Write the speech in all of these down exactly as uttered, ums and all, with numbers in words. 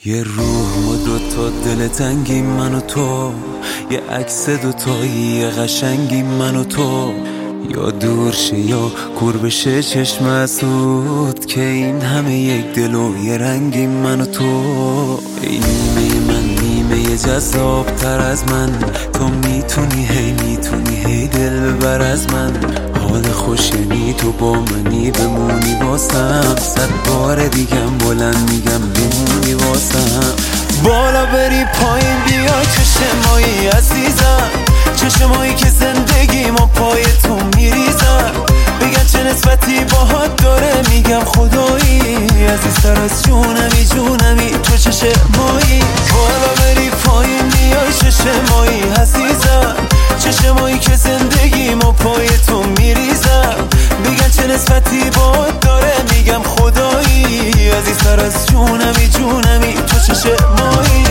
یه روح و دوتا دل تنگی من و تو، یه عکس دوتایی یه قشنگی من و تو، یا دور شه یا کور بشه چشم اسود که این همه یک دل و یه رنگی من و تو. ای نیمه من نیمه جذاب تر از من، تو میتونی هی میتونی هی دل ببر از من. حال خوشنی تو با منی بمونی واسم، صد بار دیگم بلند میگم بمونی واسم. بالا بری پایین بیا چشمایی عزیزم، چشمایی که زندگیم و پای تو میریزم. بگن چه نسبتی باهات داره میگم خدایی، عزیزتر از جونمی جونمی تو چشمایی. بالا بری پایین بیای چشمایی عزیزم، چشمایی که زندگیم و پای تو میریزم. بگن چه نسبتی باهات داره میگم خدایی، عزیزتر از جونمی جونمی تو چشمایی.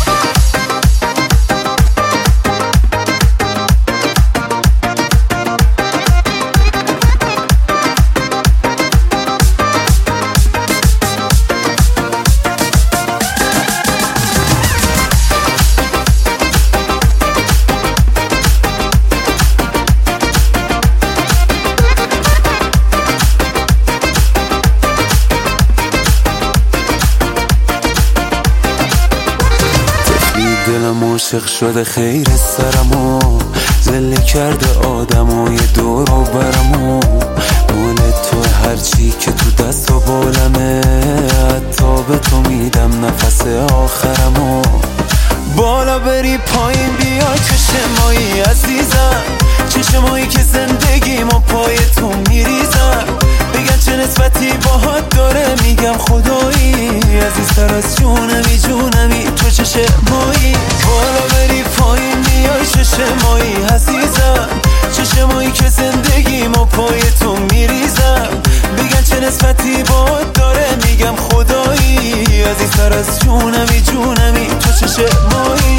دلم عاشق شده خیر سرمو، زله کرده آدمای دور و برمو. مال تو هرچی که تو دست و بالمه، حتی به تو میدم نفس آخرمو. بالا بری پایین بیا چشمایی عزیزم، چشمایی که زندگیم و پای تو میریزم. بگن چه نسبتی باهات داره میگم خدایی، عزیزتر از جونمی جونمی تو چشمایی. بالا بری پایین بیای چشمایی عزیزم، چشمایی که زندگیم و پای تو میریزم. بگن چه نسبتی باهات داره میگم خدایی، عزیزتر از جونمی جونمی تو چشمایی.